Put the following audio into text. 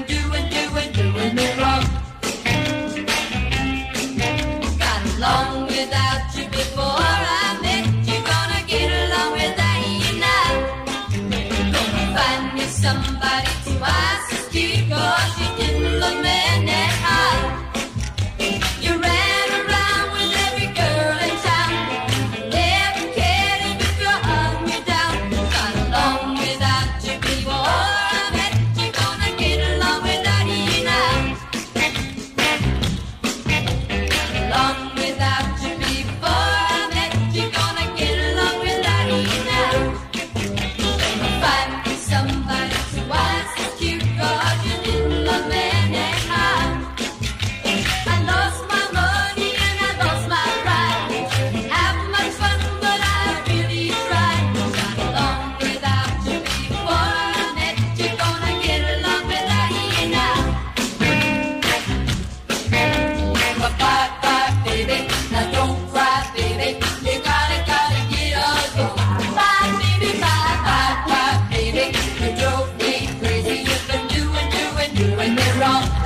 doing me wrong. Got along without you before I met you. Gonna get along without you now. Gonna find me somebody twice as cute, 'cause you didn't love me anyhow. You ran around with every girl in town. Never cared if you hung me down. Got along without you before I met you. Gonna get along without you now. Along without you before I met you. Gonna get along without you now. Gonna find me somebody twice as cute, 'cause you didn't love me anyhow. I lost my money and I lost my pride. Have much fun, but I really tried. Got along without you before I met you. Gonna get along without you now. Bye bye, baby. Now don't cry, baby. You gotta get on. Bye, baby. Bye, baby. You drove me crazy. You've been doing me wrong.